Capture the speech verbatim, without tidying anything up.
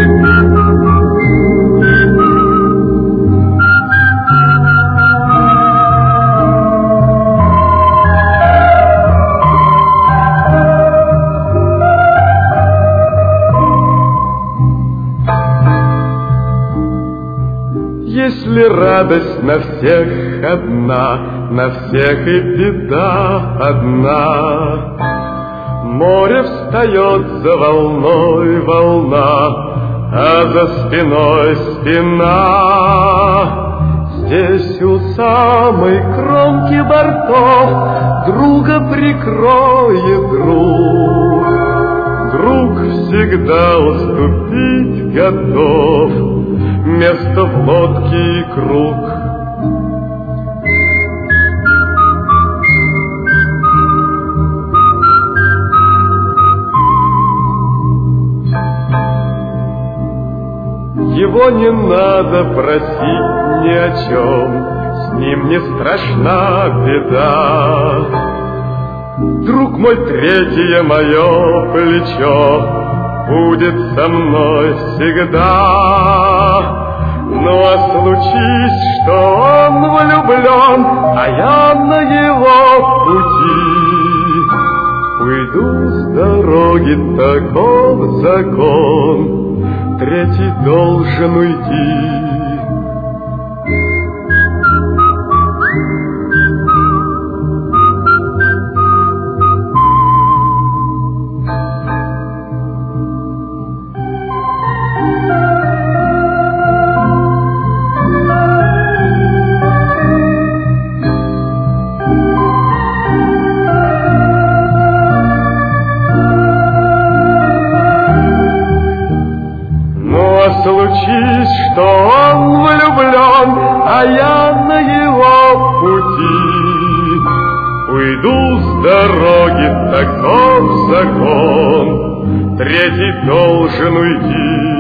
Если радость на всех одна, на всех и беда одна, море встает за волной волна, а за спиной спина. Здесь у самой кромки бортов друга прикроет друг. Друг всегда уступить готов место в лодке и круг. Его не надо просить ни о чем, с ним не страшна беда. Друг мой, третье мое плечо будет со мной всегда. Ну а случись, что он влюблен, а я на его пути, уйду с дороги, таков закон, третий должен уйти. Случись, что он влюблен, а я на его пути, уйду с дороги, таков закон, третий должен уйти.